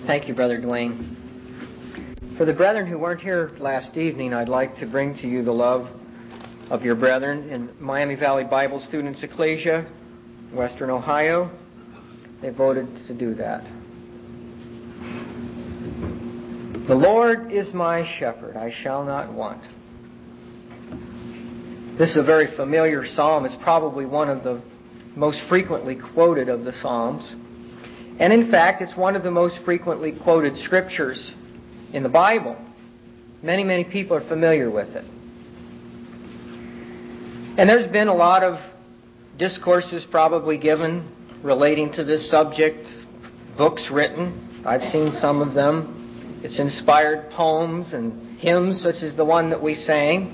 Thank you, Brother Dwayne. For the brethren who weren't here last evening, I'd like to bring to you the love of your brethren in Miami Valley Bible Students Ecclesia, Western Ohio. They voted to do that. The Lord is my shepherd, I shall not want. This is a very familiar psalm. It's probably one of the most frequently quoted of the Psalms. And in fact, it's one of the most frequently quoted scriptures in the Bible. Many, many people are familiar with it. And there's been a lot of discourses probably given relating to this subject, books written. I've seen some of them. It's inspired poems and hymns such as the one that we sang.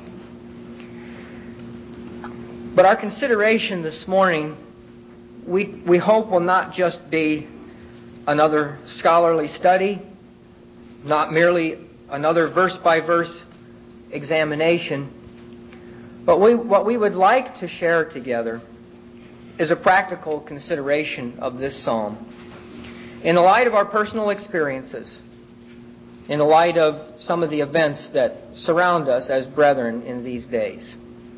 But our consideration this morning, we hope will not just be another scholarly study, not merely another verse-by-verse examination, but what we would like to share together is a practical consideration of this psalm. In the light of our personal experiences, in the light of some of the events that surround us as brethren in these days.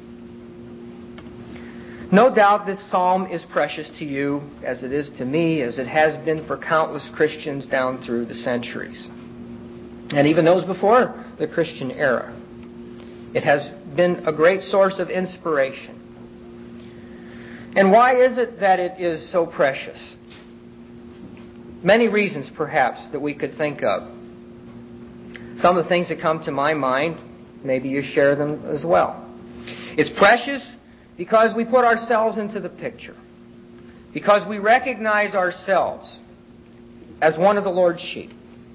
No doubt this psalm is precious to you, as it is to me, as it has been for countless Christians down through the centuries. And even those before the Christian era. It has been a great source of inspiration. And why is it that it is so precious? Many reasons, perhaps, that we could think of. Some of the things that come to my mind, maybe you share them as well. It's precious because we put ourselves into the picture. Because we recognize ourselves as one of the Lord's sheep.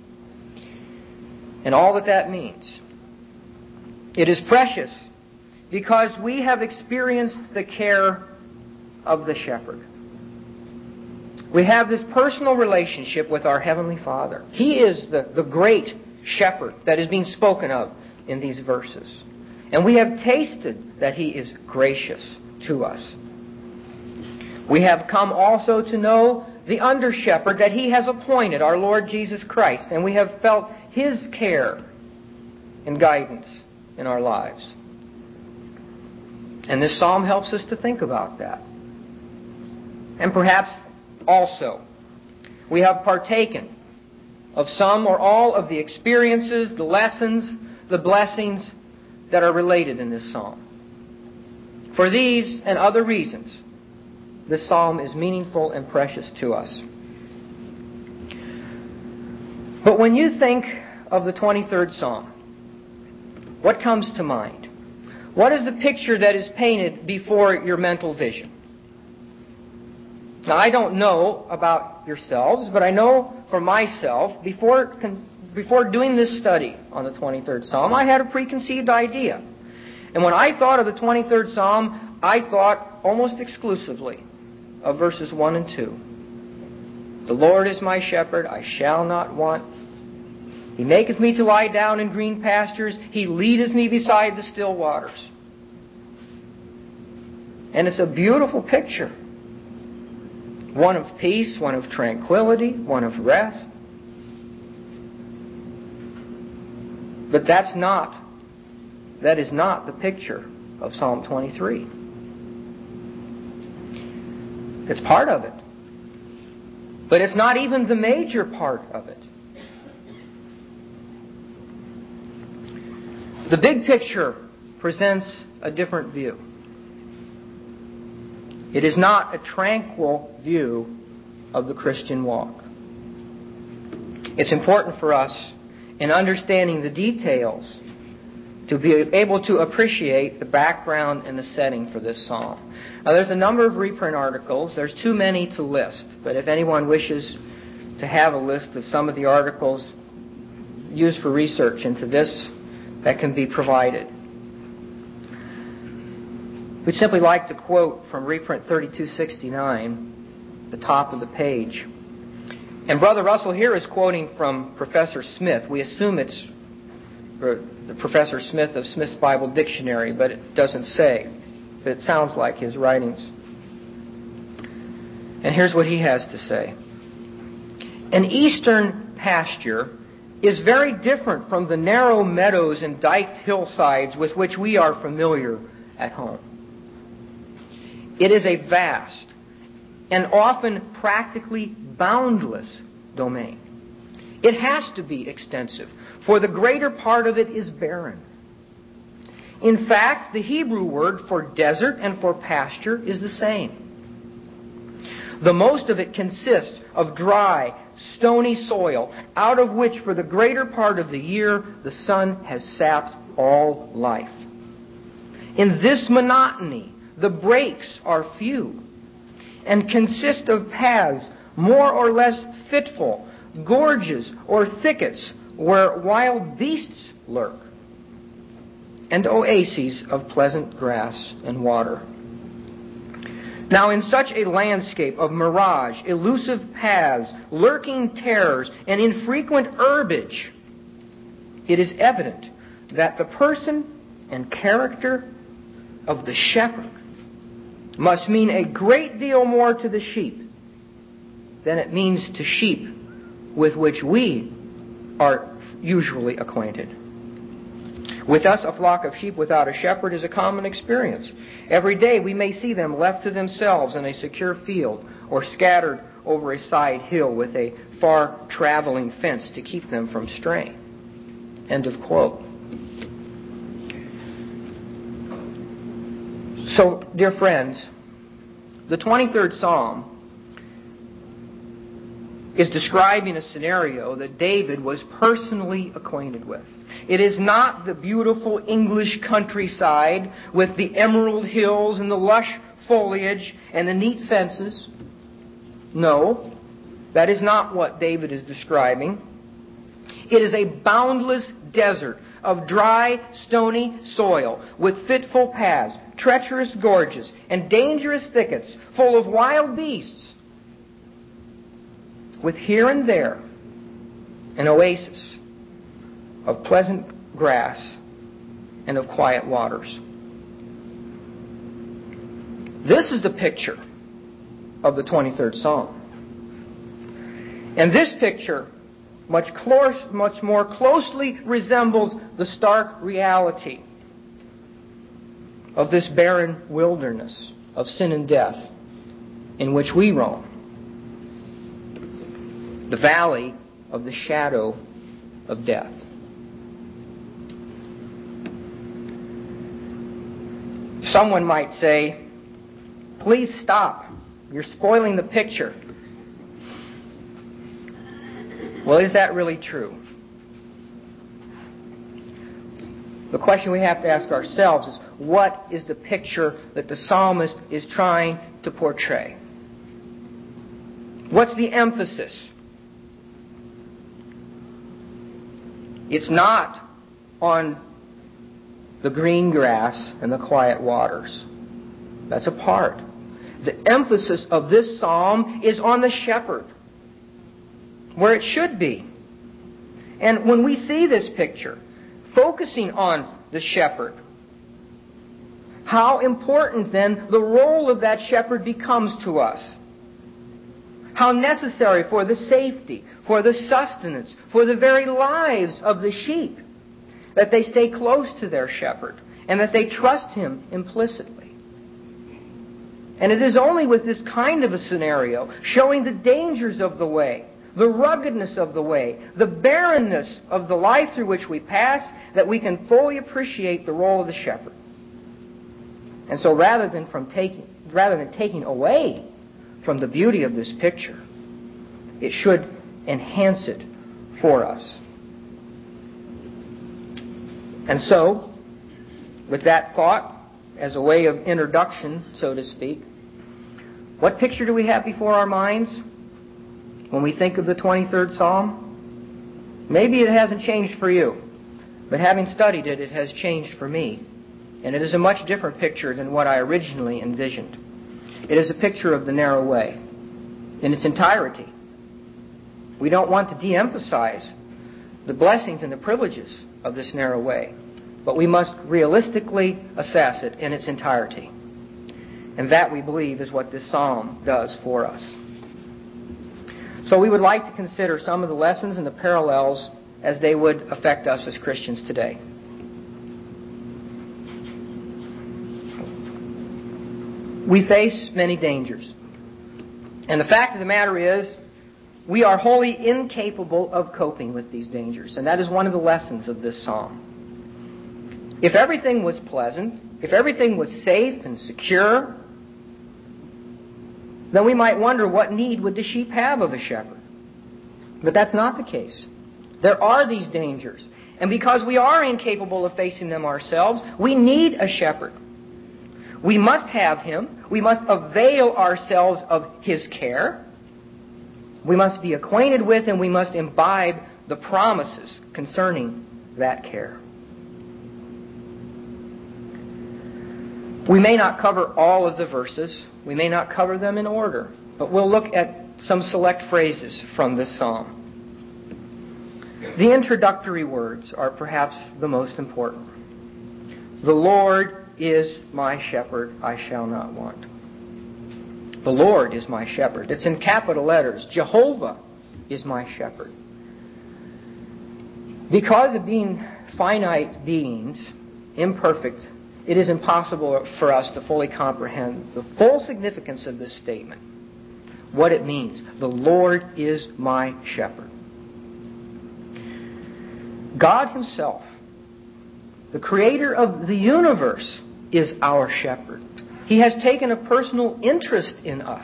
And all that that means. It is precious because we have experienced the care of the shepherd. We have this personal relationship with our Heavenly Father. He is the great shepherd that is being spoken of in these verses. And we have tasted that He is gracious to us. We have come also to know the under-shepherd that He has appointed, our Lord Jesus Christ. And we have felt His care and guidance in our lives. And this psalm helps us to think about that. And perhaps also, we have partaken of some or all of the experiences, the lessons, the blessings that are related in this psalm. For these and other reasons, this psalm is meaningful and precious to us. But when you think of the 23rd Psalm, what comes to mind? What is the picture that is painted before your mental vision? Now, I don't know about yourselves, but I know for myself, before doing this study on the 23rd Psalm, I had a preconceived idea. And when I thought of the 23rd Psalm, I thought almost exclusively of verses 1 and 2. The Lord is my shepherd, I shall not want. He maketh me to lie down in green pastures. He leadeth me beside the still waters. And it's a beautiful picture. One of peace, one of tranquility, one of rest. But that is not the picture of Psalm 23. It's part of it. But it's not even the major part of it. The big picture presents a different view. It is not a tranquil view of the Christian walk. It's important for us in understanding the details to be able to appreciate the background and the setting for this psalm. Now, there's a number of reprint articles. There's too many to list. But if anyone wishes to have a list of some of the articles used for research into this, that can be provided. We'd simply like to quote from reprint 3269, the top of the page. And Brother Russell here is quoting from Professor Smith. We assume it's the Professor Smith of Smith's Bible Dictionary, but it doesn't say. But it sounds like his writings. And here's what he has to say. An Eastern pasture is very different from the narrow meadows and diked hillsides with which we are familiar at home. It is a vast and often practically boundless domain. It has to be extensive, for the greater part of it is barren. In fact, the Hebrew word for desert and for pasture is the same. The most of it consists of dry, stony soil, out of which for the greater part of the year the sun has sapped all life. In this monotony, the breaks are few and consist of paths more or less fitful, gorges or thickets where wild beasts lurk, and oases of pleasant grass and water. Now, in such a landscape of mirage, elusive paths, lurking terrors, and infrequent herbage, it is evident that the person and character of the shepherd must mean a great deal more to the sheep than it means to sheep with which we are usually acquainted. With us, a flock of sheep without a shepherd is a common experience. Every day we may see them left to themselves in a secure field or scattered over a side hill with a far-traveling fence to keep them from straying. End of quote. So, dear friends, the 23rd Psalm is describing a scenario that David was personally acquainted with. It is not the beautiful English countryside with the emerald hills and the lush foliage and the neat fences. No, that is not what David is describing. It is a boundless desert of dry, stony soil with fitful paths, treacherous gorges, and dangerous thickets full of wild beasts, with here and there an oasis of pleasant grass and of quiet waters. This is the picture of the 23rd Psalm. And this picture much more closely resembles the stark reality of this barren wilderness of sin and death in which we roam. The valley of the shadow of death. Someone might say, "Please stop. You're spoiling the picture." Well, is that really true? The question we have to ask ourselves is, what is the picture that the psalmist is trying to portray? What's the emphasis? It's not on the green grass and the quiet waters. That's a part. The emphasis of this psalm is on the shepherd, where it should be. And when we see this picture, focusing on the shepherd, how important then the role of that shepherd becomes to us. How necessary for the safety, for the sustenance, for the very lives of the sheep, that they stay close to their shepherd and that they trust him implicitly. And it is only with this kind of a scenario, showing the dangers of the way, the ruggedness of the way, the barrenness of the life through which we pass, that we can fully appreciate the role of the shepherd. And so rather than taking away from the beauty of this picture, it should enhance it for us. And so, with that thought as a way of introduction, so to speak, what picture do we have before our minds when we think of the 23rd Psalm? Maybe it hasn't changed for you, but having studied it, it has changed for me. And it is a much different picture than what I originally envisioned. It is a picture of the narrow way in its entirety. We don't want to de-emphasize the blessings and the privileges of this narrow way, but we must realistically assess it in its entirety. And that, we believe, is what this psalm does for us. So we would like to consider some of the lessons and the parallels as they would affect us as Christians today. We face many dangers. And the fact of the matter is, we are wholly incapable of coping with these dangers. And that is one of the lessons of this psalm. If everything was pleasant, if everything was safe and secure, then we might wonder, what need would the sheep have of a shepherd? But that's not the case. There are these dangers. And because we are incapable of facing them ourselves, we need a shepherd. We must have him. We must avail ourselves of his care. We must be acquainted with and we must imbibe the promises concerning that care. We may not cover all of the verses. We may not cover them in order. But we'll look at some select phrases from this psalm. The introductory words are perhaps the most important. The Lord is my shepherd, I shall not want. The Lord is my shepherd. It's in capital letters. Jehovah is my shepherd. Because of being finite beings, imperfect, it is impossible for us to fully comprehend the full significance of this statement. What it means. The Lord is my shepherd. God Himself, the Creator of the universe, is our shepherd. He has taken a personal interest in us.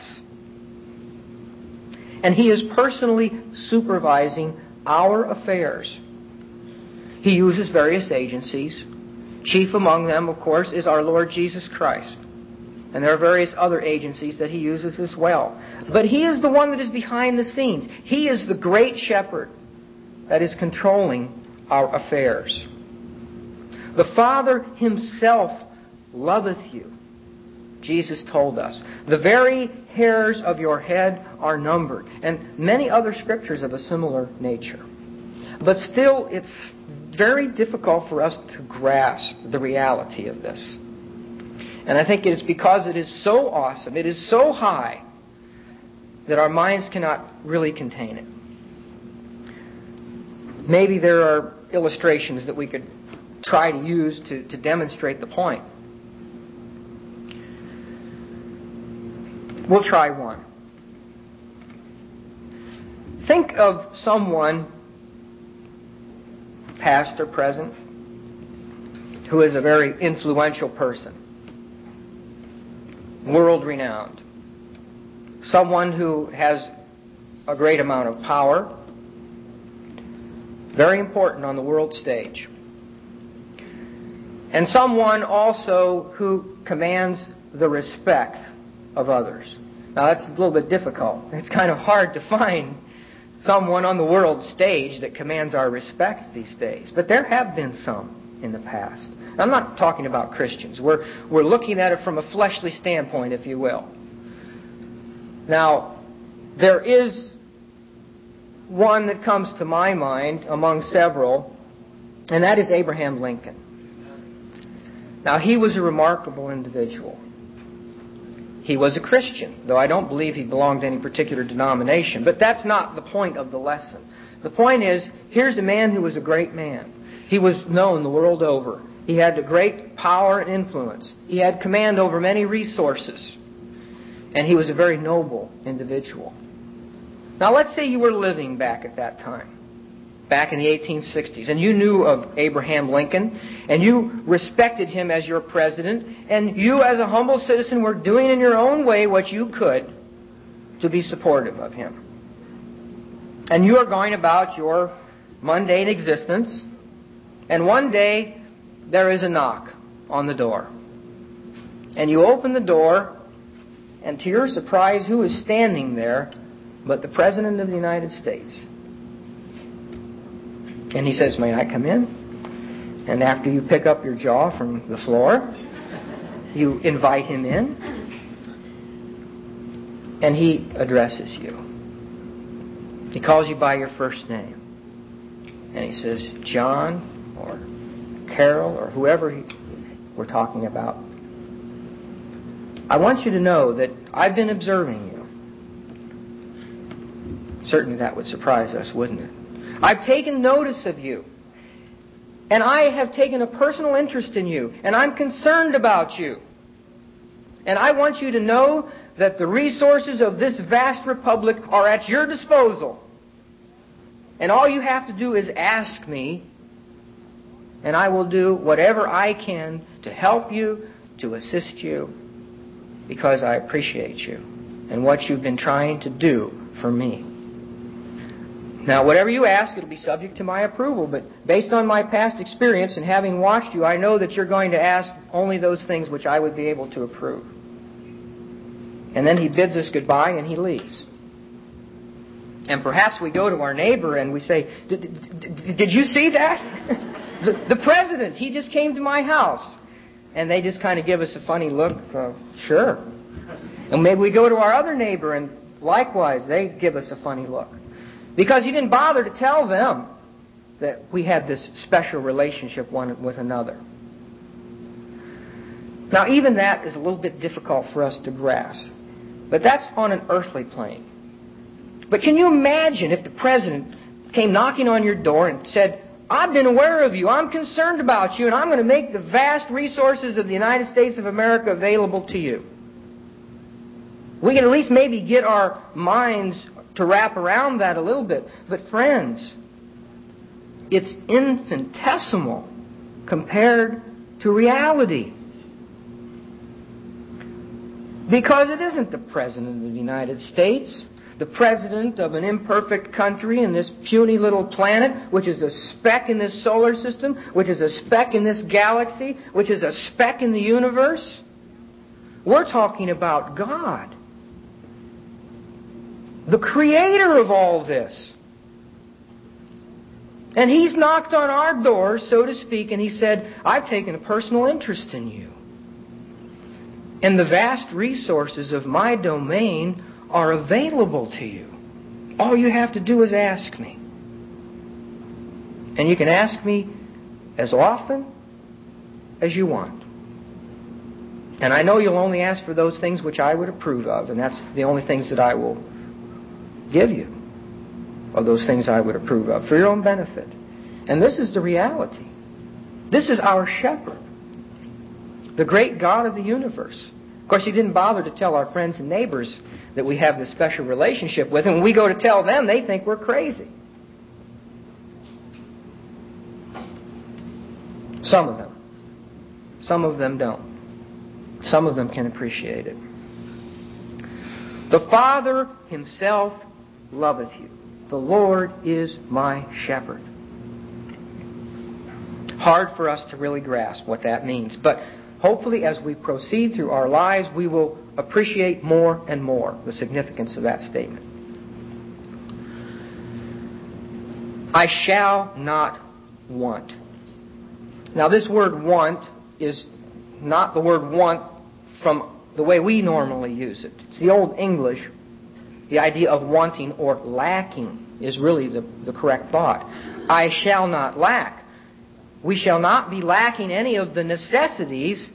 And He is personally supervising our affairs. He uses various agencies. Chief among them, of course, is our Lord Jesus Christ. And there are various other agencies that He uses as well. But He is the one that is behind the scenes. He is the great shepherd that is controlling our affairs. The Father Himself loveth you, Jesus told us. The very hairs of your head are numbered. And many other scriptures of a similar nature. But still, it's very difficult for us to grasp the reality of this. And I think it is because it is so awesome, it is so high, that our minds cannot really contain it. Maybe there are illustrations that we could try to use to demonstrate the point. We'll try one. Think of someone, past or present, who is a very influential person, world-renowned, someone who has a great amount of power, very important on the world stage, and someone also who commands the respect of others. Now that's a little bit difficult. It's kind of hard to find someone on the world stage that commands our respect these days. But there have been some in the past. I'm not talking about Christians. We're looking at it from a fleshly standpoint, if you will. Now, there is one that comes to my mind among several, and that is Abraham Lincoln. Now, he was a remarkable individual. He was a Christian, though I don't believe he belonged to any particular denomination. But that's not the point of the lesson. The point is, here's a man who was a great man. He was known the world over. He had a great power and influence. He had command over many resources. And he was a very noble individual. Now let's say you were living back at that time, back in the 1860s, and you knew of Abraham Lincoln, and you respected him as your president, and you as a humble citizen were doing in your own way what you could to be supportive of him. And you are going about your mundane existence, and one day there is a knock on the door. And you open the door, and to your surprise, who is standing there but the President of the United States? And he says, "May I come in?" And after you pick up your jaw from the floor, you invite him in. And he addresses you. He calls you by your first name. And he says, "John," or "Carol," or whoever we're talking about, "I want you to know that I've been observing you. Certainly that would surprise us, wouldn't it? I've taken notice of you. And I have taken a personal interest in you. And I'm concerned about you. And I want you to know that the resources of this vast republic are at your disposal. And all you have to do is ask me, and I will do whatever I can to help you, to assist you, because I appreciate you and what you've been trying to do for me. Now, whatever you ask, it'll be subject to my approval, but based on my past experience and having watched you, I know that you're going to ask only those things which I would be able to approve. And then he bids us goodbye and he leaves. And perhaps we go to our neighbor and we say, did you see that? The president, he just came to my house. And they just kind of give us a funny look. Sure. And maybe we go to our other neighbor and likewise they give us a funny look. Because you didn't bother to tell them that we had this special relationship one with another. Now, even that is a little bit difficult for us to grasp. But that's on an earthly plane. But can you imagine if the president came knocking on your door and said, I've been aware of you, I'm concerned about you, and I'm going to make the vast resources of the United States of America available to you. We can at least maybe get our minds to wrap around that a little bit. But friends, it's infinitesimal compared to reality. Because it isn't the President of the United States, the President of an imperfect country in this puny little planet, which is a speck in this solar system, which is a speck in this galaxy, which is a speck in the universe. We're talking about God, the Creator of all this. And He's knocked on our doors, so to speak, and He said, I've taken a personal interest in you. And the vast resources of my domain are available to you. All you have to do is ask me. And you can ask me as often as you want. And I know you'll only ask for those things which I would approve of, and that's the only things that I will give you, of those things I would approve of, for your own benefit. And this is the reality. This is our shepherd, the great God of the universe. Of course, He didn't bother to tell our friends and neighbors that we have this special relationship with Him. When we go to tell them, they think we're crazy. Some of them. Some of them don't. Some of them can appreciate it. The Father Himself loveth you. The Lord is my shepherd. Hard for us to really grasp what that means. But hopefully as we proceed through our lives, we will appreciate more and more the significance of that statement. I shall not want. Now this word want is not the word want from the way we normally use it. It's the Old English. The idea of wanting or lacking is really the correct thought. I shall not lack. We shall not be lacking any of the necessities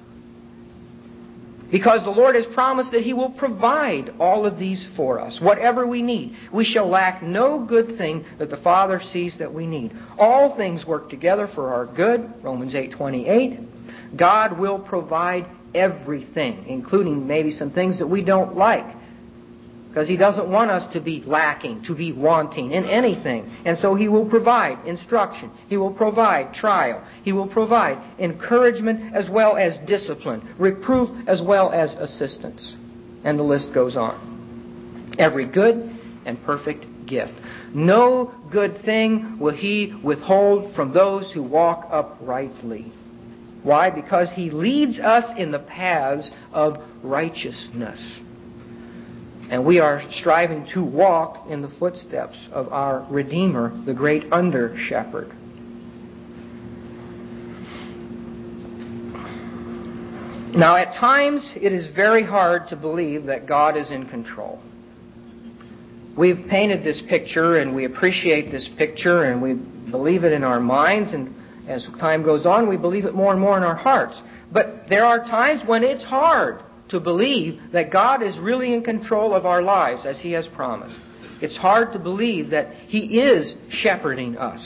because the Lord has promised that He will provide all of these for us, whatever we need. We shall lack no good thing that the Father sees that we need. All things work together for our good, Romans 8:28. God will provide everything, including maybe some things that we don't like, because He doesn't want us to be lacking, to be wanting in anything. And so He will provide instruction. He will provide trial. He will provide encouragement as well as discipline, reproof as well as assistance. And the list goes on. Every good and perfect gift. No good thing will He withhold from those who walk uprightly. Why? Because He leads us in the paths of righteousness. And we are striving to walk in the footsteps of our Redeemer, the great under-shepherd. Now, at times, it is very hard to believe that God is in control. We've painted this picture, and we appreciate this picture, and we believe it in our minds, and as time goes on, we believe it more and more in our hearts. But there are times when it's hard to believe that God is really in control of our lives as He has promised. It's hard to believe that He is shepherding us.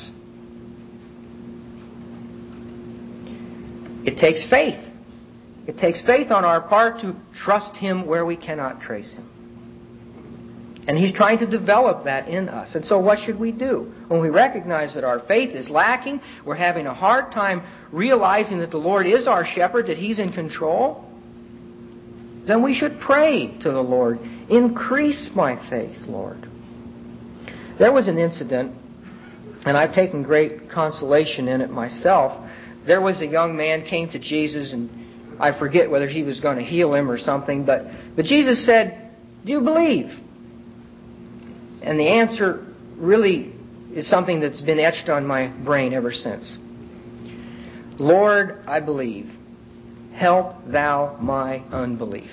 It takes faith. It takes faith on our part to trust Him where we cannot trace Him. And He's trying to develop that in us. And so what should we do? When we recognize that our faith is lacking, we're having a hard time realizing that the Lord is our shepherd, that He's in control, then we should pray to the Lord, increase my faith, Lord. There was an incident, and I've taken great consolation in it myself. There was a young man came to Jesus, and I forget whether He was going to heal him or something, but Jesus said, "Do you believe?" And the answer really is something that's been etched on my brain ever since. "Lord, I believe. Help Thou my unbelief."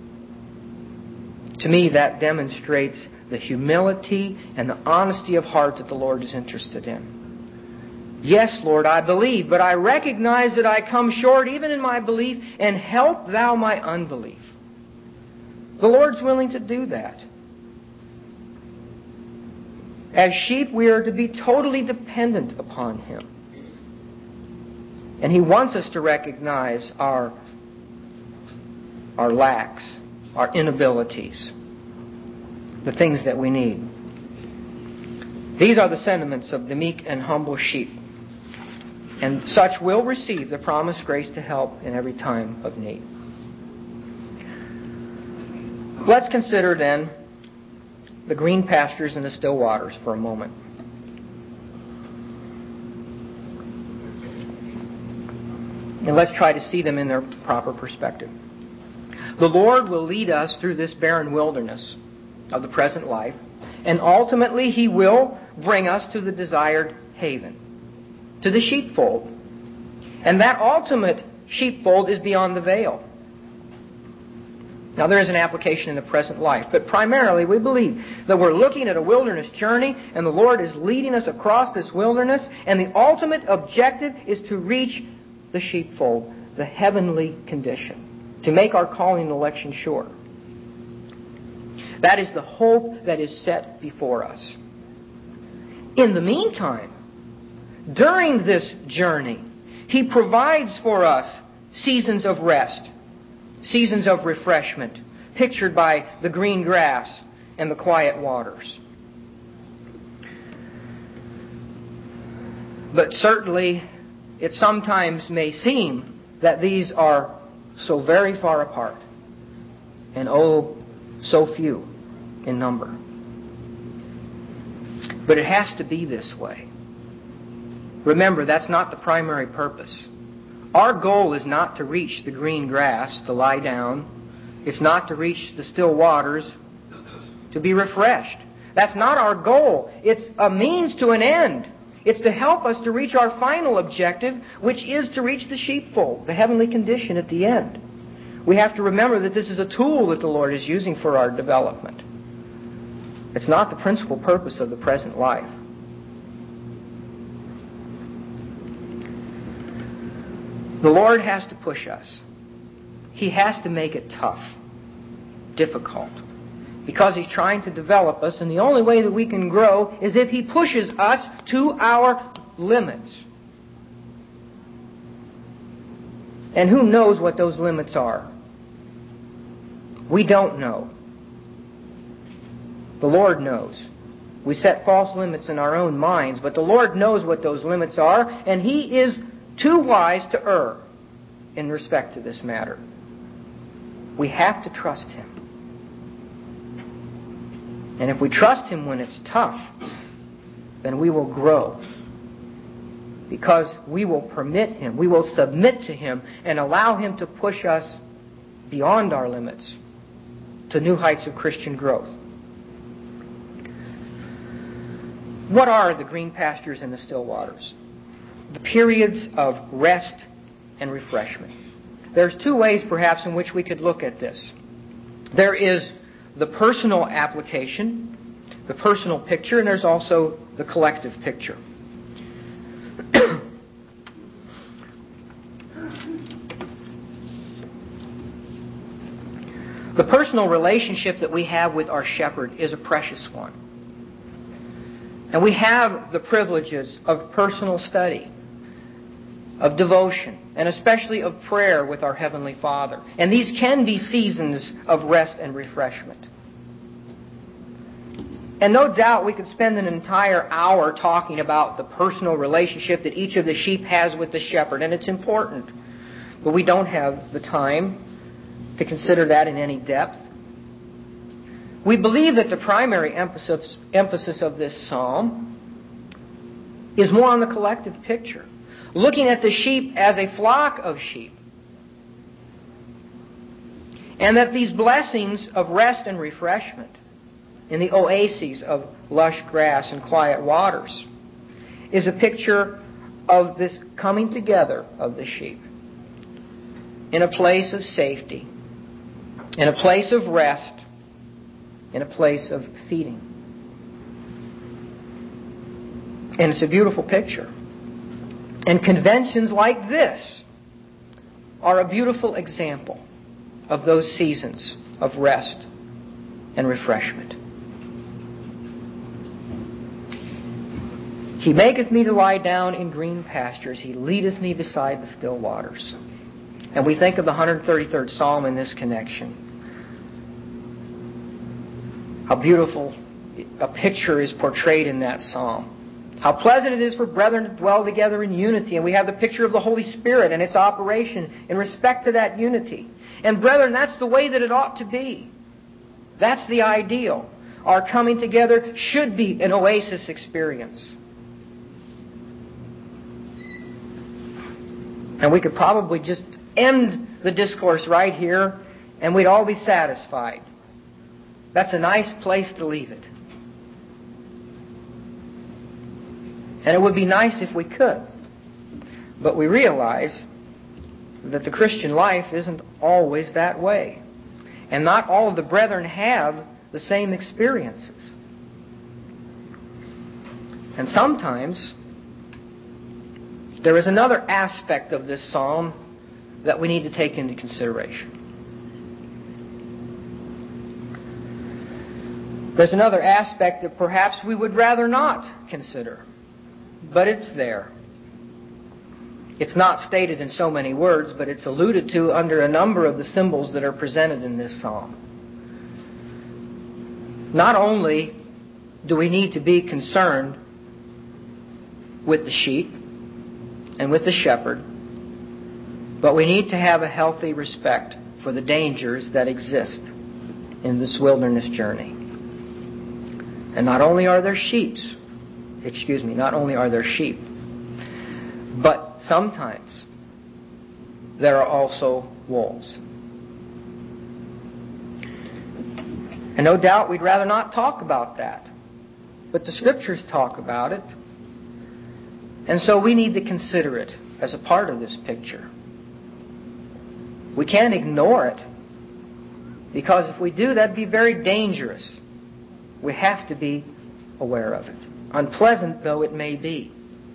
To me, that demonstrates the humility and the honesty of heart that the Lord is interested in. Yes, Lord, I believe, but I recognize that I come short even in my belief, and help Thou my unbelief. The Lord's willing to do that. As sheep, we are to be totally dependent upon Him. And He wants us to recognize our lacks, our inabilities, the things that we need. These are the sentiments of the meek and humble sheep. And such will receive the promised grace to help in every time of need. Let's consider then the green pastures and the still waters for a moment. And let's try to see them in their proper perspective. The Lord will lead us through this barren wilderness of the present life, and ultimately He will bring us to the desired haven, to the sheepfold. And that ultimate sheepfold is beyond the veil. Now, there is an application in the present life, but primarily we believe that we're looking at a wilderness journey, and the Lord is leading us across this wilderness, and the ultimate objective is to reach the sheepfold, the heavenly condition, to make our calling and election sure. That is the hope that is set before us. In the meantime, during this journey, He provides for us seasons of rest, seasons of refreshment, pictured by the green grass and the quiet waters. But certainly, it sometimes may seem that these are so very far apart, and oh, so few in number. But it has to be this way. Remember, that's not the primary purpose. Our goal is not to reach the green grass, to lie down. It's not to reach the still waters, to be refreshed. That's not our goal. It's a means to an end. It's to help us to reach our final objective, which is to reach the sheepfold, the heavenly condition at the end. We have to remember that this is a tool that the Lord is using for our development. It's not the principal purpose of the present life. The Lord has to push us. He has to make it tough, difficult, because He's trying to develop us, and the only way that we can grow is if He pushes us to our limits. And who knows what those limits are? We don't know. The Lord knows. We set false limits in our own minds, but the Lord knows what those limits are, and He is too wise to err in respect to this matter. We have to trust Him. And if we trust Him when it's tough, then we will grow. Because we will permit Him, we will submit to Him, and allow Him to push us beyond our limits to new heights of Christian growth. What are the green pastures and the still waters? The periods of rest and refreshment. There's two ways, perhaps, in which we could look at this. There is the personal application, the personal picture, and there's also the collective picture. The personal relationship that we have with our shepherd is a precious one. And we have the privileges of personal study, of devotion, and especially of prayer with our Heavenly Father. And these can be seasons of rest and refreshment. And no doubt we could spend an entire hour talking about the personal relationship that each of the sheep has with the shepherd, and it's important. But we don't have the time to consider that in any depth. We believe that the primary emphasis of this psalm is more on the collective picture, looking at the sheep as a flock of sheep. And that these blessings of rest and refreshment in the oases of lush grass and quiet waters is a picture of this coming together of the sheep in a place of safety, in a place of rest, in a place of feeding. And it's a beautiful picture. And conventions like this are a beautiful example of those seasons of rest and refreshment. He maketh me to lie down in green pastures. He leadeth me beside the still waters. And we think of the 133rd Psalm in this connection. How beautiful a picture is portrayed in that psalm. How pleasant it is for brethren to dwell together in unity. And we have the picture of the Holy Spirit and its operation in respect to that unity. And brethren, that's the way that it ought to be. That's the ideal. Our coming together should be an oasis experience. And we could probably just end the discourse right here and we'd all be satisfied. That's a nice place to leave it. And it would be nice if we could. But we realize that the Christian life isn't always that way. And not all of the brethren have the same experiences. And sometimes there is another aspect of this psalm that we need to take into consideration. There's another aspect that perhaps we would rather not consider. But it's there. It's not stated in so many words, but it's alluded to under a number of the symbols that are presented in this psalm. Not only do we need to be concerned with the sheep and with the shepherd, but we need to have a healthy respect for the dangers that exist in this wilderness journey. And not only are there sheep, but sometimes there are also wolves. And no doubt we'd rather not talk about that. But the Scriptures talk about it. And so we need to consider it as a part of this picture. We can't ignore it, because if we do, that'd be very dangerous. We have to be aware of it, unpleasant though it may be.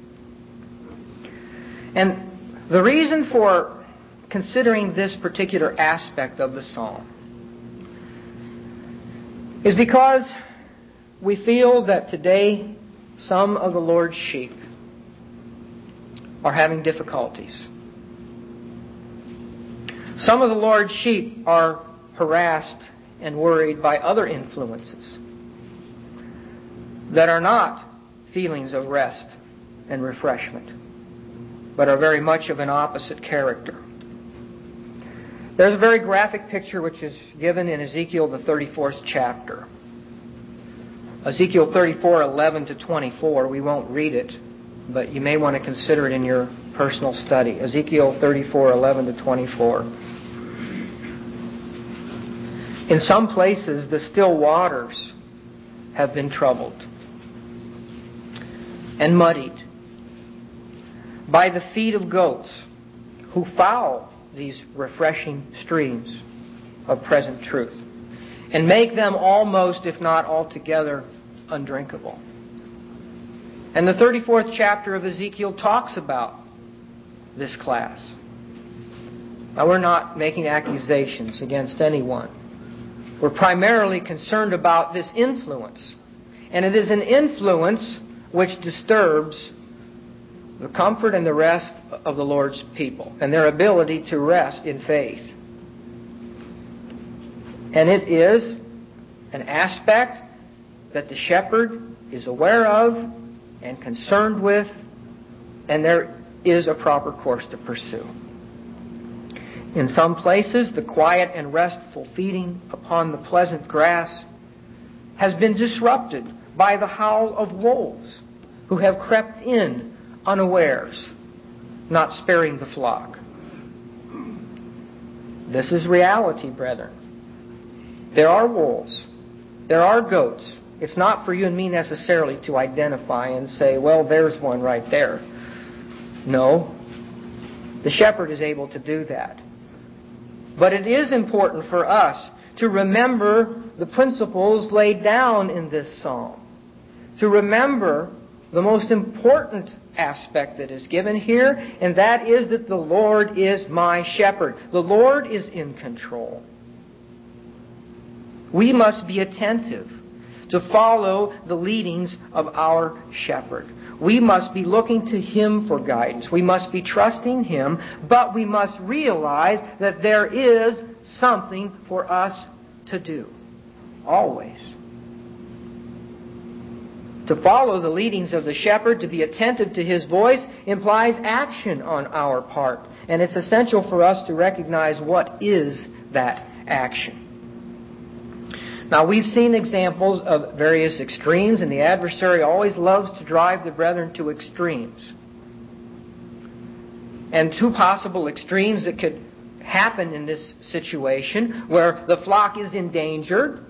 And the reason for considering this particular aspect of the psalm is because we feel that today some of the Lord's sheep are having difficulties. Some of the Lord's sheep are harassed and worried by other influences that are not feelings of rest and refreshment, but are very much of an opposite character. There's a very graphic picture which is given in Ezekiel, the 34th chapter. Ezekiel 34:11 to 24. We won't read it, but you may want to consider it in your personal study. Ezekiel 34:11 to 24. In some places, the still waters have been troubled and muddied by the feet of goats who foul these refreshing streams of present truth and make them almost, if not altogether, undrinkable. And the 34th chapter of Ezekiel talks about this class. Now, we're not making accusations against anyone. We're primarily concerned about this influence And it is an influence which disturbs the comfort and the rest of the Lord's people and their ability to rest in faith. And it is an aspect that the shepherd is aware of and concerned with, and there is a proper course to pursue. In some places, the quiet and restful feeding upon the pleasant grass has been disrupted by the howl of wolves who have crept in unawares, not sparing the flock. This is reality, brethren. There are wolves. There are goats. It's not for you and me necessarily to identify and say, well, there's one right there. No. The shepherd is able to do that. But it is important for us to remember the principles laid down in this psalm. To remember the most important aspect that is given here, and that is that the Lord is my shepherd. The Lord is in control. We must be attentive to follow the leadings of our shepherd. We must be looking to Him for guidance. We must be trusting Him, but we must realize that there is something for us to do. Always. To follow the leadings of the shepherd, to be attentive to His voice, implies action on our part. And it's essential for us to recognize what is that action. Now, we've seen examples of various extremes, and the adversary always loves to drive the brethren to extremes. And two possible extremes that could happen in this situation, where the flock is endangered.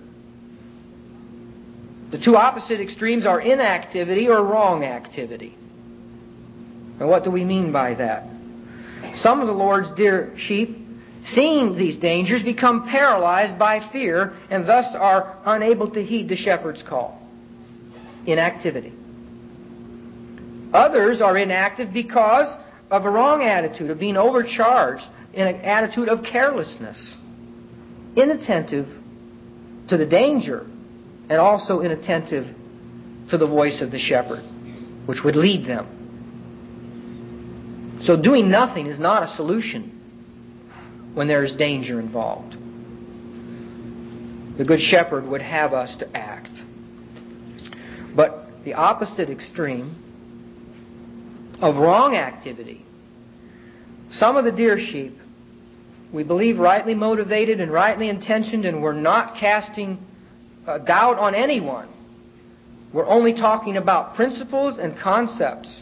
The two opposite extremes are inactivity or wrong activity. And what do we mean by that? Some of the Lord's dear sheep, seeing these dangers, become paralyzed by fear and thus are unable to heed the shepherd's call. Inactivity. Others are inactive because of a wrong attitude, of being overcharged, in an attitude of carelessness. Inattentive to the danger and also inattentive to the voice of the shepherd, which would lead them. So doing nothing is not a solution when there is danger involved. The Good Shepherd would have us to act. But the opposite extreme of wrong activity, some of the dear sheep, we believe rightly motivated and rightly intentioned, and we're not casting doubt on anyone. We're only talking about principles and concepts.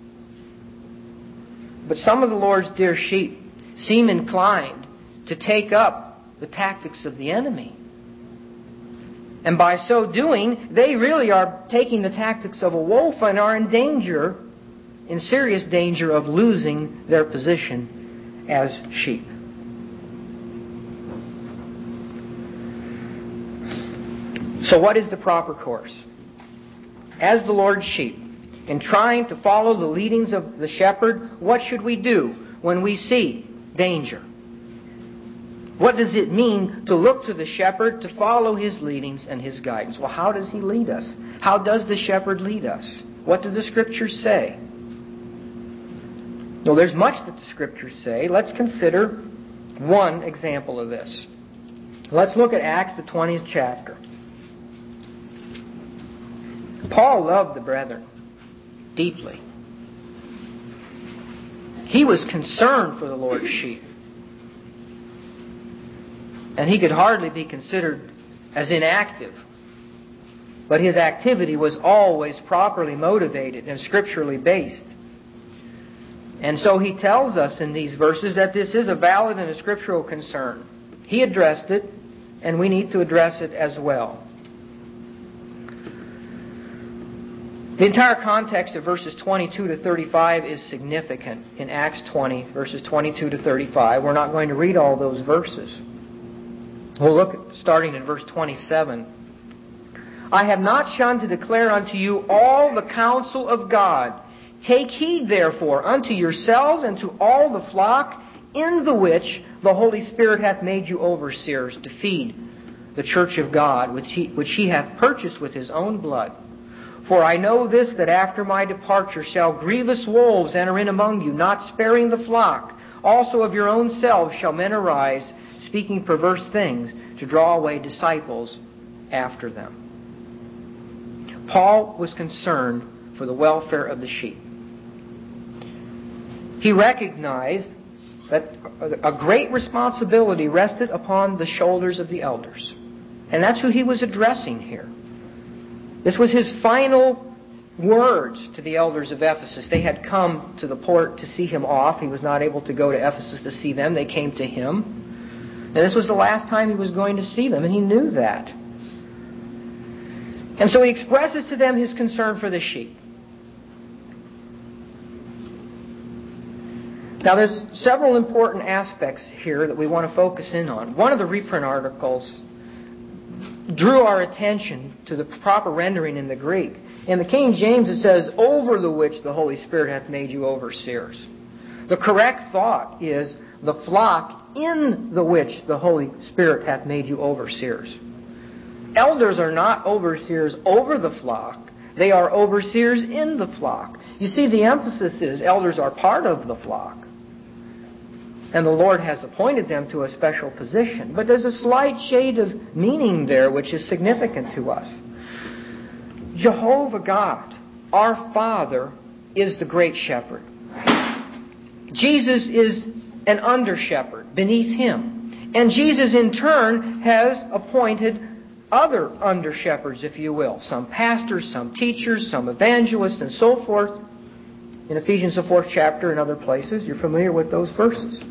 But some of the Lord's dear sheep seem inclined to take up the tactics of the enemy. And by so doing, they really are taking the tactics of a wolf and are in serious danger of losing their position as sheep. So what is the proper course? As the Lord's sheep, in trying to follow the leadings of the shepherd, what should we do when we see danger? What does it mean to look to the shepherd, to follow his leadings and his guidance? Well, how does he lead us? How does the shepherd lead us? What do the Scriptures say? Well, there's much that the Scriptures say. Let's consider one example of this. Let's look at Acts, the 20th chapter. Paul loved the brethren deeply. He was concerned for the Lord's sheep. And he could hardly be considered as inactive. But his activity was always properly motivated and scripturally based. And so he tells us in these verses that this is a valid and a scriptural concern. He addressed it, and we need to address it as well. The entire context of verses 22 to 35 is significant in Acts 20, verses 22 to 35. We're not going to read all those verses. We'll look starting in verse 27. I have not shunned to declare unto you all the counsel of God. Take heed therefore unto yourselves and to all the flock in the which the Holy Spirit hath made you overseers to feed the church of God, which he hath purchased with his own blood. For I know this, that after my departure shall grievous wolves enter in among you, not sparing the flock. Also of your own selves shall men arise, speaking perverse things, to draw away disciples after them. Paul was concerned for the welfare of the sheep. He recognized that a great responsibility rested upon the shoulders of the elders. And that's who he was addressing here. This was his final words to the elders of Ephesus. They had come to the port to see him off. He was not able to go to Ephesus to see them. They came to him. And this was the last time he was going to see them, and he knew that. And so he expresses to them his concern for the sheep. Now there's several important aspects here that we want to focus in on. One of the reprint articles drew our attention to the proper rendering in the Greek. In the King James it says, over the which the Holy Spirit hath made you overseers. The correct thought is, the flock in the which the Holy Spirit hath made you overseers. Elders are not overseers over the flock. They are overseers in the flock. You see, the emphasis is elders are part of the flock. And the Lord has appointed them to a special position. But there's a slight shade of meaning there which is significant to us. Jehovah God, our Father, is the great shepherd. Jesus is an under-shepherd beneath him. And Jesus in turn has appointed other under-shepherds, if you will. Some pastors, some teachers, some evangelists, and so forth. In Ephesians the 4th chapter and other places, you're familiar with those verses.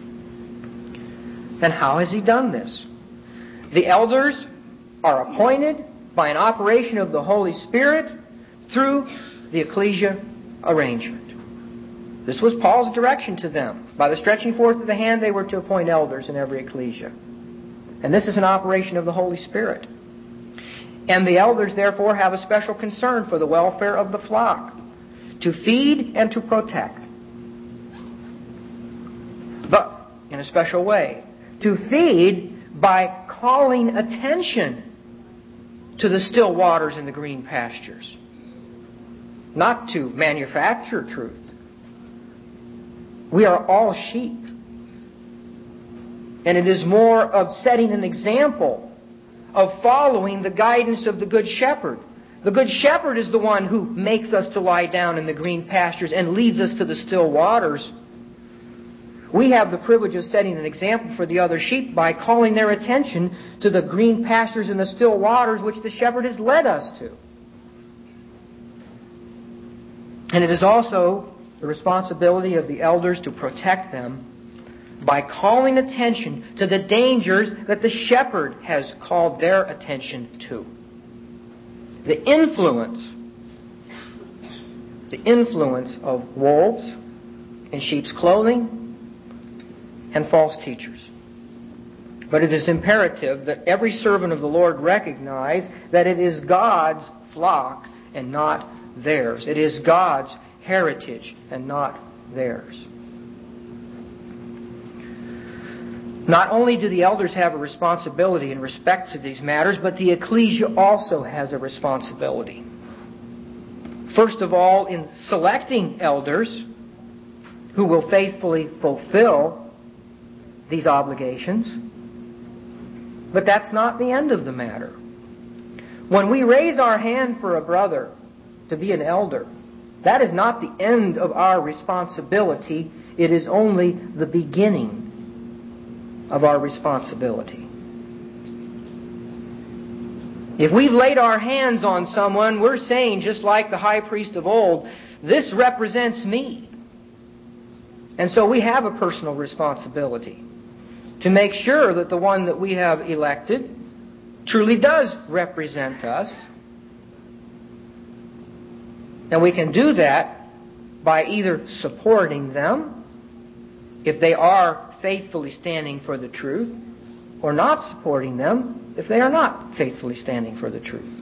And how has he done this? The elders are appointed by an operation of the Holy Spirit through the ecclesia arrangement. This was Paul's direction to them. By the stretching forth of the hand, they were to appoint elders in every ecclesia. And this is an operation of the Holy Spirit. And the elders, therefore, have a special concern for the welfare of the flock, to feed and to protect. But in a special way. To feed by calling attention to the still waters and the green pastures. Not to manufacture truth. We are all sheep. And it is more of setting an example of following the guidance of the Good Shepherd. The Good Shepherd is the one who makes us to lie down in the green pastures and leads us to the still waters. We have the privilege of setting an example for the other sheep by calling their attention to the green pastures and the still waters which the shepherd has led us to. And it is also the responsibility of the elders to protect them by calling attention to the dangers that the shepherd has called their attention to. The influence of wolves in sheep's clothing and false teachers. But it is imperative that every servant of the Lord recognize that it is God's flock and not theirs. It is God's heritage and not theirs. Not only do the elders have a responsibility in respect to these matters, but the ecclesia also has a responsibility. First of all, in selecting elders who will faithfully fulfill these obligations. But that's not the end of the matter. When we raise our hand for a brother to be an elder, that is not the end of our responsibility. It is only the beginning of our responsibility. If we've laid our hands on someone, we're saying, just like the high priest of old, this represents me. And so we have a personal responsibility to make sure that the one that we have elected truly does represent us. And we can do that by either supporting them, if they are faithfully standing for the truth, or not supporting them, if they are not faithfully standing for the truth.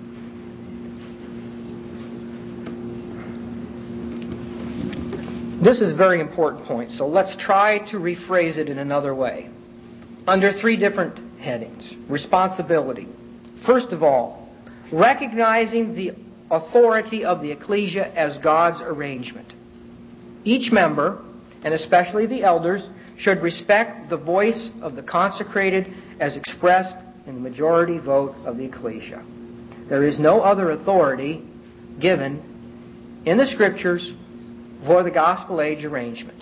This is a very important point, so let's try to rephrase it in another way. Under 3 different headings. Responsibility. First of all, recognizing the authority of the ecclesia as God's arrangement. Each member, and especially the elders, should respect the voice of the consecrated as expressed in the majority vote of the ecclesia. There is no other authority given in the Scriptures for the gospel age arrangement.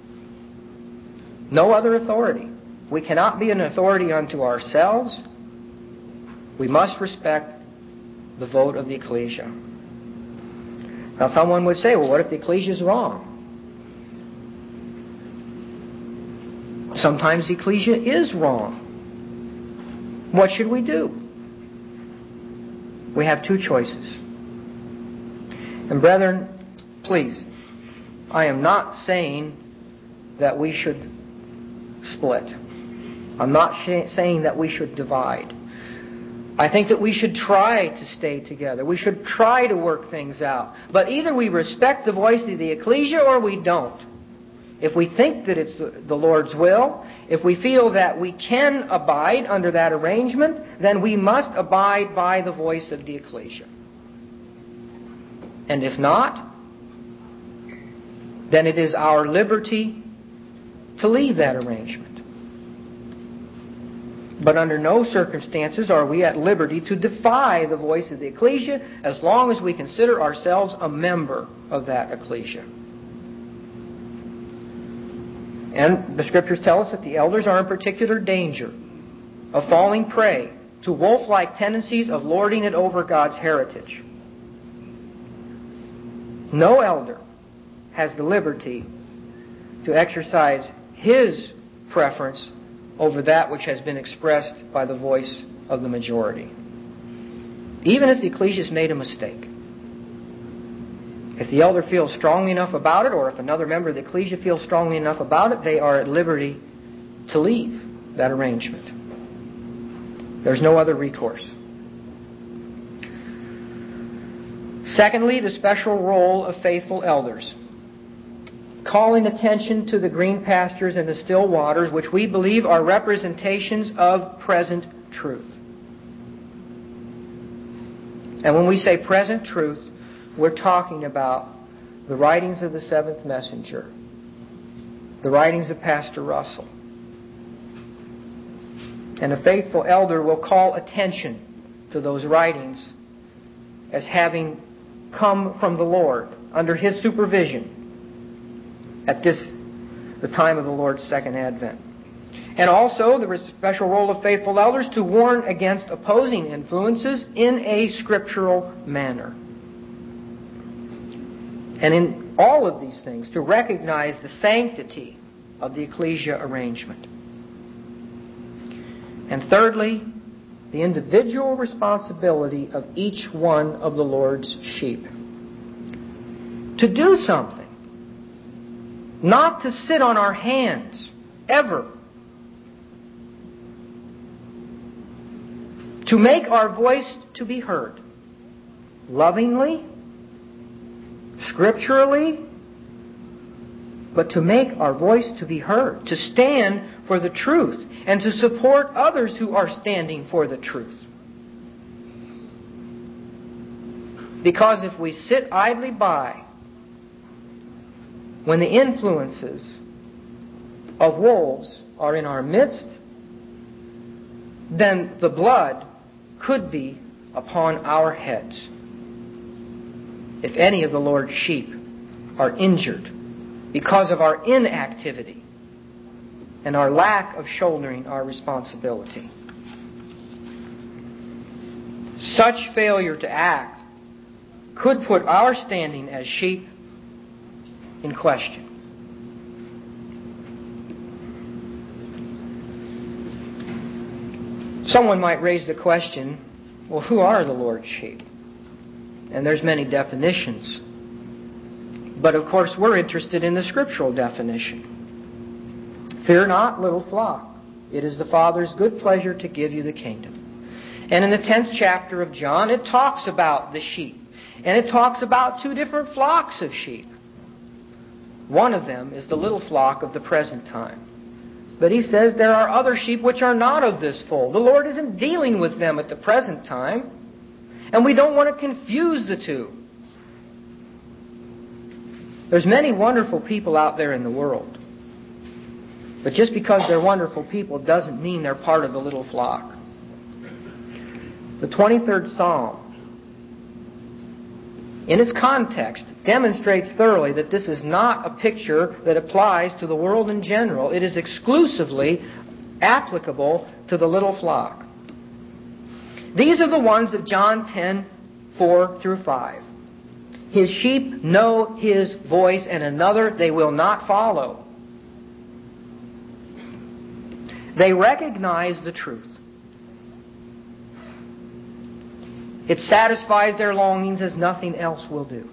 No other authority. We cannot be an authority unto ourselves. We must respect the vote of the ecclesia. Now someone would say, well, what if the ecclesia is wrong? Sometimes the ecclesia is wrong. What should we do? We have two choices. And brethren, please, I am not saying that we should split. I'm not saying that we should divide. I think that we should try to stay together. We should try to work things out. But either we respect the voice of the ecclesia or we don't. If we think that it's the Lord's will, if we feel that we can abide under that arrangement, then we must abide by the voice of the ecclesia. And if not, then it is our liberty to leave that arrangement. But under no circumstances are we at liberty to defy the voice of the ecclesia as long as we consider ourselves a member of that ecclesia. And the Scriptures tell us that the elders are in particular danger of falling prey to wolf-like tendencies of lording it over God's heritage. No elder has the liberty to exercise his preference over that which has been expressed by the voice of the majority. Even if the ecclesia has made a mistake. If the elder feels strongly enough about it, or if another member of the ecclesia feels strongly enough about it, they are at liberty to leave that arrangement. There's no other recourse. Secondly, the special role of faithful elders. Calling attention to the green pastures and the still waters, which we believe are representations of present truth. And when we say present truth, we're talking about the writings of the seventh messenger, the writings of Pastor Russell. And a faithful elder will call attention to those writings as having come from the Lord under His supervision at the time of the Lord's second advent. And also the special role of faithful elders to warn against opposing influences in a scriptural manner. And in all of these things, to recognize the sanctity of the ecclesia arrangement. And thirdly, the individual responsibility of each one of the Lord's sheep. To do something. Not to sit on our hands, ever. To make our voice to be heard. Lovingly, scripturally, but to make our voice to be heard. To stand for the truth and to support others who are standing for the truth. Because if we sit idly by when the influences of wolves are in our midst, then the blood could be upon our heads if any of the Lord's sheep are injured because of our inactivity and our lack of shouldering our responsibility. Such failure to act could put our standing as sheep in question. Someone might raise the question, well, who are the Lord's sheep? And there's many definitions. But of course we're interested in the scriptural definition. Fear not, little flock. It is the Father's good pleasure to give you the kingdom. And in the 10th chapter of John, it talks about the sheep. And it talks about two different flocks of sheep. One of them is the little flock of the present time. But he says there are other sheep which are not of this fold. The Lord isn't dealing with them at the present time. And we don't want to confuse the two. There's many wonderful people out there in the world. But just because they're wonderful people doesn't mean they're part of the little flock. The 23rd Psalm, in its context, demonstrates thoroughly that this is not a picture that applies to the world in general. It is exclusively applicable to the little flock. These are the ones of John 10:4-5. His sheep know His voice, and another they will not follow. They recognize the truth. It satisfies their longings as nothing else will do.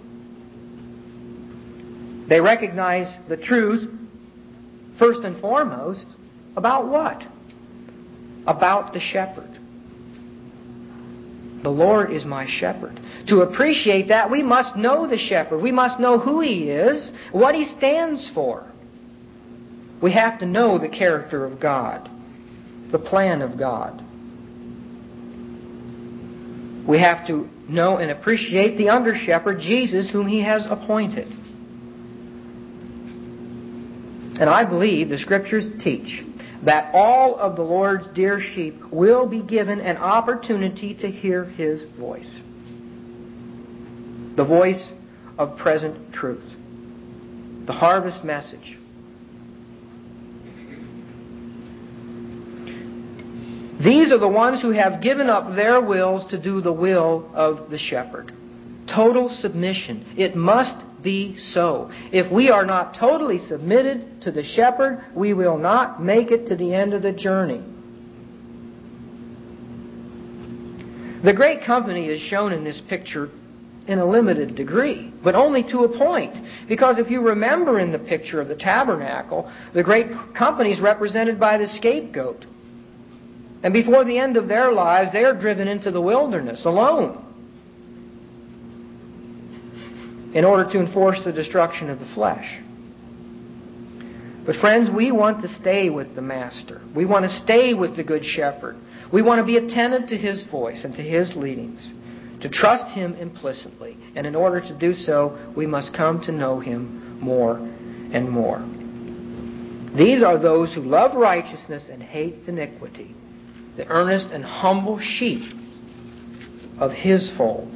They recognize the truth, first and foremost, about what? About the shepherd. The Lord is my shepherd. To appreciate that, we must know the shepherd. We must know who He is, what He stands for. We have to know the character of God, the plan of God. We have to know and appreciate the under-shepherd, Jesus, whom He has appointed. And I believe the Scriptures teach that all of the Lord's dear sheep will be given an opportunity to hear His voice. The voice of present truth. The harvest message. These are the ones who have given up their wills to do the will of the shepherd. Total submission. It must be so. If we are not totally submitted to the shepherd, we will not make it to the end of the journey. The great company is shown in this picture in a limited degree, but only to a point. Because if you remember in the picture of the tabernacle, the great company is represented by the scapegoat. And before the end of their lives, they are driven into the wilderness alone in order to enforce the destruction of the flesh. But friends, we want to stay with the Master. We want to stay with the Good Shepherd. We want to be attentive to His voice and to His leadings, to trust Him implicitly. And in order to do so, we must come to know Him more and more. These are those who love righteousness and hate iniquity, the earnest and humble sheep of His fold.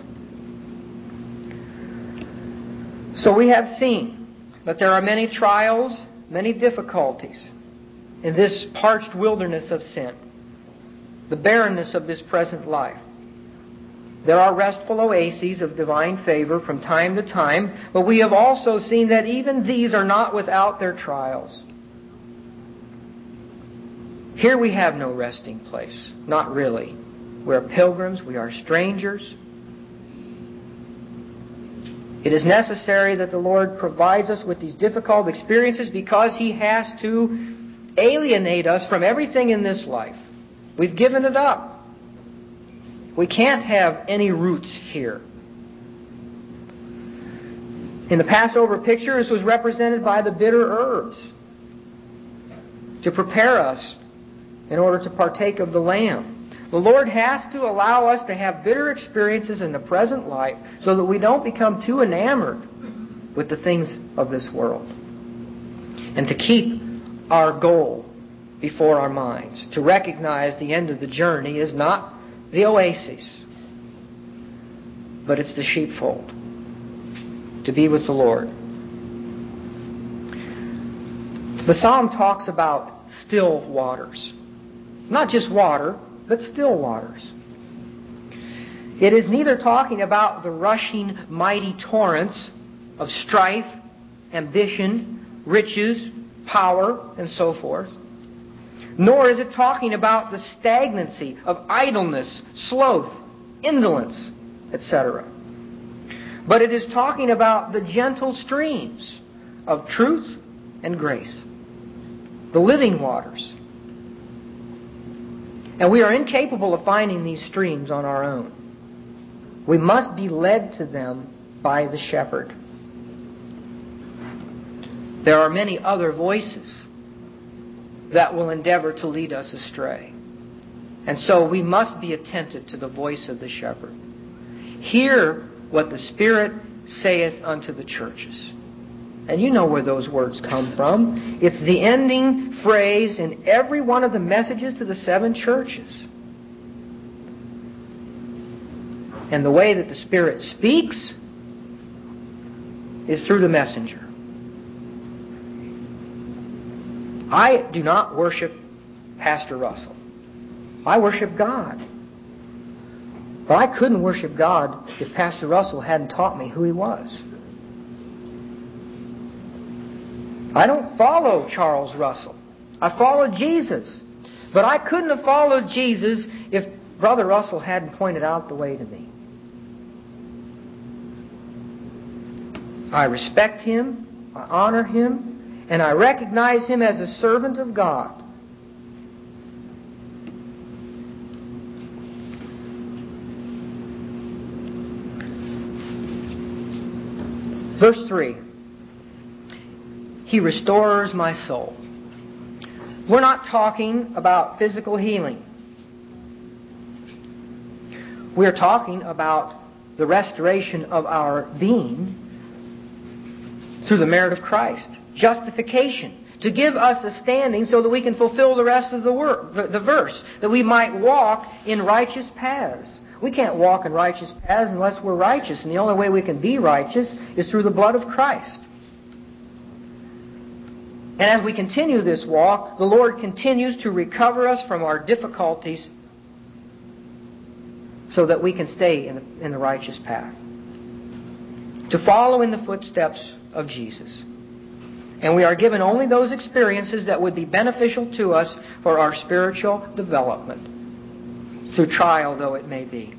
So we have seen that there are many trials, many difficulties in this parched wilderness of sin, the barrenness of this present life. There are restful oases of divine favor from time to time, but we have also seen that even these are not without their trials. Here we have no resting place. Not really. We are pilgrims. We are strangers. It is necessary that the Lord provides us with these difficult experiences because He has to alienate us from everything in this life. We've given it up. We can't have any roots here. In the Passover picture, this was represented by the bitter herbs to prepare us in order to partake of the Lamb. The Lord has to allow us to have bitter experiences in the present life so that we don't become too enamored with the things of this world. And to keep our goal before our minds. To recognize the end of the journey is not the oasis, but it's the sheepfold. To be with the Lord. The Psalm talks about still waters. Not just water, but still waters. It is neither talking about the rushing mighty torrents of strife, ambition, riches, power, and so forth. Nor is it talking about the stagnancy of idleness, sloth, indolence, etc. But it is talking about the gentle streams of truth and grace. The living waters. And we are incapable of finding these streams on our own. We must be led to them by the shepherd. There are many other voices that will endeavor to lead us astray. And so we must be attentive to the voice of the shepherd. Hear what the Spirit saith unto the churches. And you know where those words come from. It's the ending phrase in every one of the messages to the 7 churches. And the way that the Spirit speaks is through the messenger. I do not worship Pastor Russell. I worship God. But I couldn't worship God if Pastor Russell hadn't taught me who he was. I don't follow Charles Russell. I follow Jesus. But I couldn't have followed Jesus if Brother Russell hadn't pointed out the way to me. I respect him, I honor him, and I recognize him as a servant of God. Verse 3. He restores my soul. We're not talking about physical healing. We're talking about the restoration of our being through the merit of Christ. Justification. To give us a standing so that we can fulfill the rest of the verse. That we might walk in righteous paths. We can't walk in righteous paths unless we're righteous. And the only way we can be righteous is through the blood of Christ. And as we continue this walk, the Lord continues to recover us from our difficulties so that we can stay in the righteous path. To follow in the footsteps of Jesus. And we are given only those experiences that would be beneficial to us for our spiritual development, through trial though it may be.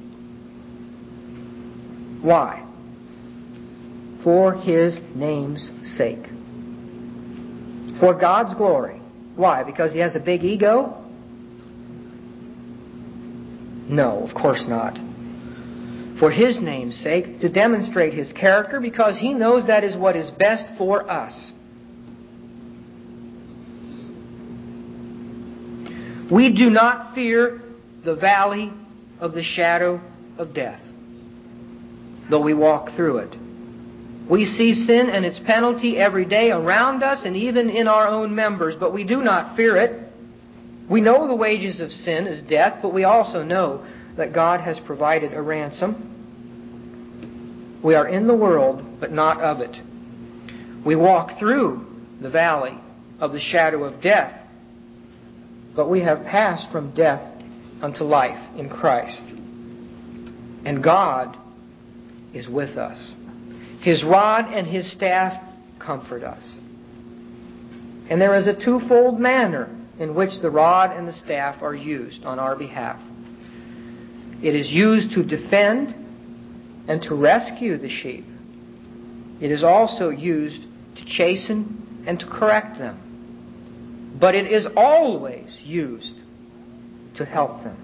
Why? For His name's sake. For God's glory. Why? Because He has a big ego? No, of course not. For His name's sake, to demonstrate His character, because He knows that is what is best for us. We do not fear the valley of the shadow of death, though we walk through it. We see sin and its penalty every day around us and even in our own members, but we do not fear it. We know the wages of sin is death, but we also know that God has provided a ransom. We are in the world, but not of it. We walk through the valley of the shadow of death, but we have passed from death unto life in Christ. And God is with us. His rod and His staff comfort us. And there is a twofold manner in which the rod and the staff are used on our behalf. It is used to defend and to rescue the sheep. It is also used to chasten and to correct them. But it is always used to help them.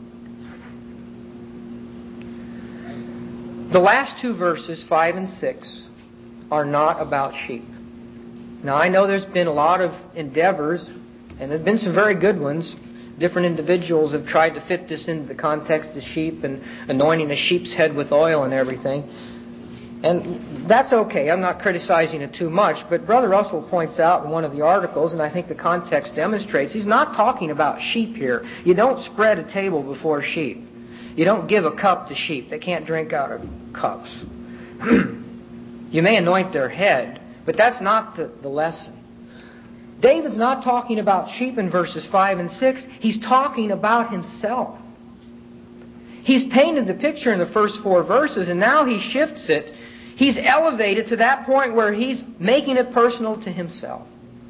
The last two verses, 5 and 6, are not about sheep. Now, I know there's been a lot of endeavors, and there have been some very good ones. Different individuals have tried to fit this into the context of sheep and anointing a sheep's head with oil and everything. And that's okay. I'm not criticizing it too much. But Brother Russell points out in one of the articles, and I think the context demonstrates, he's not talking about sheep here. You don't spread a table before sheep. You don't give a cup to sheep. They can't drink out of cups. You may anoint their head, but that's not the lesson. David's not talking about sheep in verses 5 and 6. He's talking about himself. He's painted the picture in the first 4 verses, and now he shifts it. He's elevated to that point where he's making it personal to himself.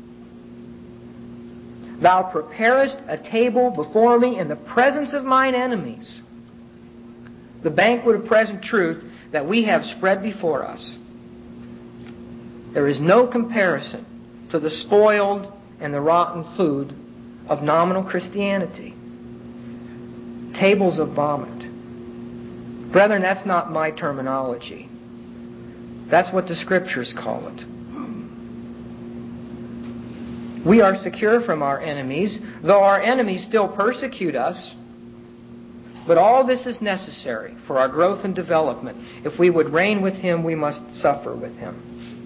Thou preparest a table before me in the presence of mine enemies. The banquet of present truth that we have spread before us. There is no comparison to the spoiled and the rotten food of nominal Christianity. Tables of vomit. Brethren, that's not my terminology. That's what the Scriptures call it. We are secure from our enemies, though our enemies still persecute us. But all this is necessary for our growth and development. If we would reign with Him, we must suffer with Him.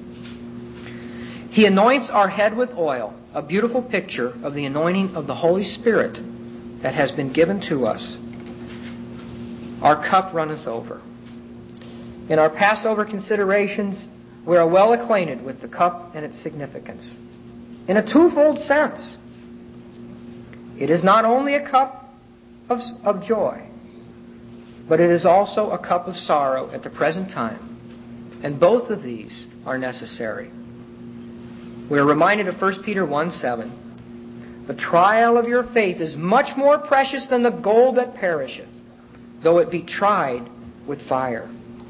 He anoints our head with oil, a beautiful picture of the anointing of the Holy Spirit that has been given to us. Our cup runneth over. In our Passover considerations, we are well acquainted with the cup and its significance. In a twofold sense, it is not only a cup of joy, but it is also a cup of sorrow at the present time. And both of these are necessary. We are reminded of 1 Peter 1:7. The trial of your faith is much more precious than the gold that perisheth, though it be tried with fire.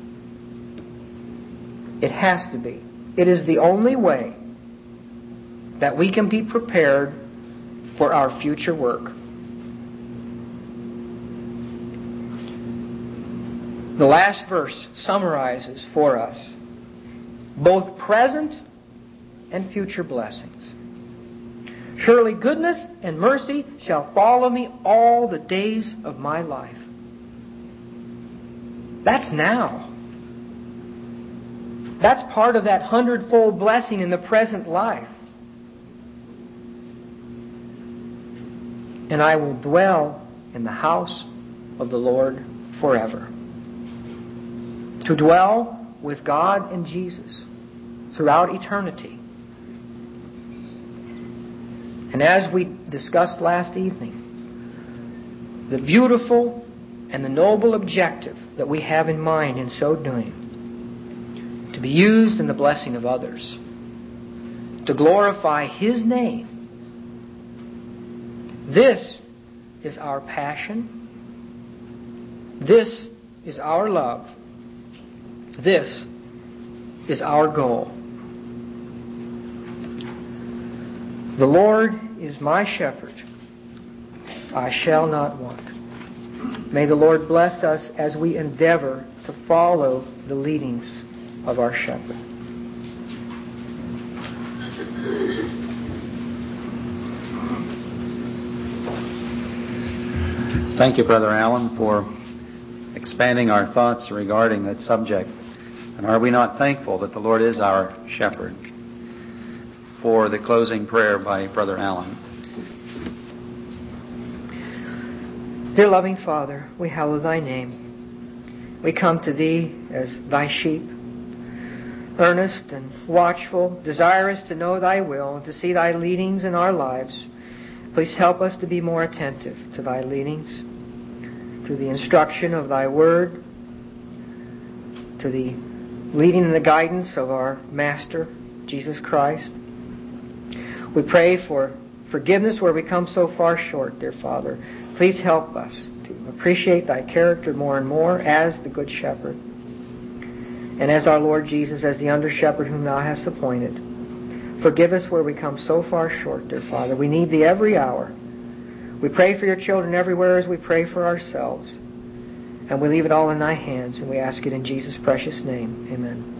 It has to be. It is the only way that we can be prepared for our future work. The last verse summarizes for us both present and future blessings. Surely goodness and mercy shall follow me all the days of my life. That's now. That's part of that 100-fold blessing in the present life. And I will dwell in the house of the Lord forever. To dwell with God and Jesus throughout eternity. And as we discussed last evening, the beautiful and the noble objective that we have in mind in so doing, to be used in the blessing of others, to glorify His name. This is our passion. This is our love. This is our goal. The Lord is my shepherd. I shall not want. May the Lord bless us as we endeavor to follow the leadings of our shepherd. Thank you, Brother Allen, for expanding our thoughts regarding that subject. And are we not thankful that the Lord is our shepherd? For the closing prayer by Brother Allen. Dear loving Father, we hallow Thy name. We come to Thee as Thy sheep, earnest and watchful, desirous to know Thy will and to see Thy leadings in our lives. Please help us to be more attentive to Thy leadings, to the instruction of Thy Word, to the leading and the guidance of our Master, Jesus Christ. We pray for forgiveness where we come so far short, dear Father. Please help us to appreciate Thy character more and more as the Good Shepherd and as our Lord Jesus, as the under-shepherd whom Thou hast appointed. Forgive us where we come so far short, dear Father. We need Thee every hour. We pray for Your children everywhere as we pray for ourselves. And we leave it all in Thy hands, and we ask it in Jesus' precious name. Amen.